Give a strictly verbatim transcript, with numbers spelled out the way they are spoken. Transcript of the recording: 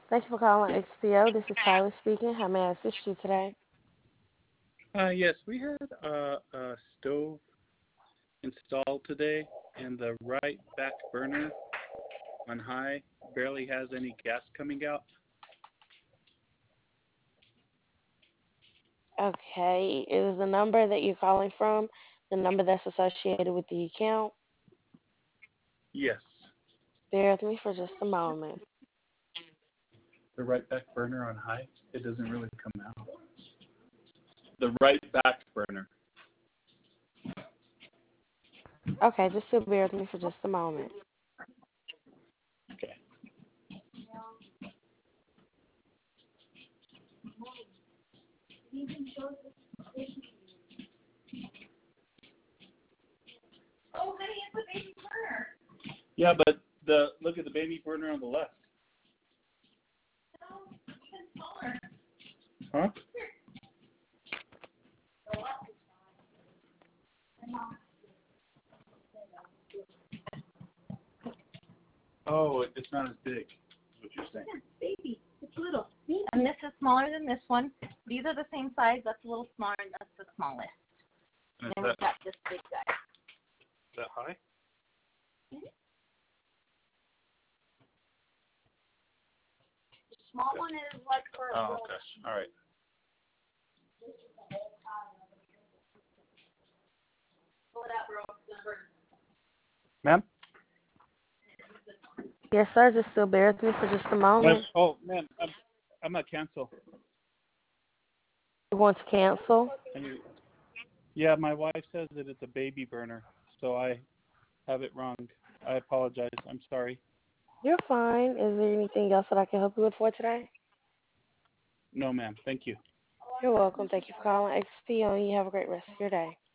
Thank you for calling X P O. This is Tyler speaking. How may I assist you today? Uh, yes, we had uh, a stove installed today, and the right back burner on high barely has any gas coming out. Okay, is the number that you're calling from the number that's associated with the account? Yes, Bear with me for just a moment. the right back burner on high, it doesn't really come out. The right back burner. Okay, just still bear with me for just a moment. Okay. Oh, honey, it's a baby burner. Yeah, but the look at the baby burner on the left. No, even smaller. Huh? Oh, it's not as big. Is what you're saying? Yeah, baby. It's little. And this is smaller than this one. These are the same size. That's a little smaller, and that's the smallest. And And is we've that, got this big guy. is that high? The small one is like for a Oh, girl. gosh. All right. Pull it out, bro. It's gonna hurt. Ma'am? Yes, sir. Just still bear with me for just a My, moment. oh, ma'am, I'm, I'm not cancel. You want to cancel? Can you, yeah, my wife says that it's a baby burner, so I have it wrong. I apologize. I'm sorry. You're fine. Is there anything else that I can help you with for today? No, ma'am. Thank you. You're welcome. Thank you for calling X P O, and you have a great rest of your day.